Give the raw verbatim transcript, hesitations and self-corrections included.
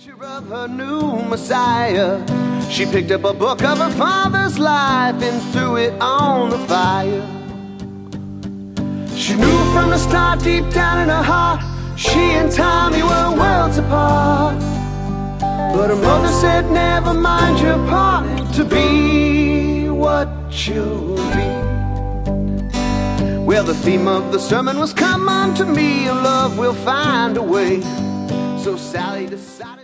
Of her new Messiah, she picked up a book of her father's life and threw it on the fire. She knew from the start, deep down in her heart, she and Tommy were worlds apart. But her mother said, never mind your part, to be what you'll be. Well, the theme of the sermon was, come unto me, and love will find a way. So Sally decided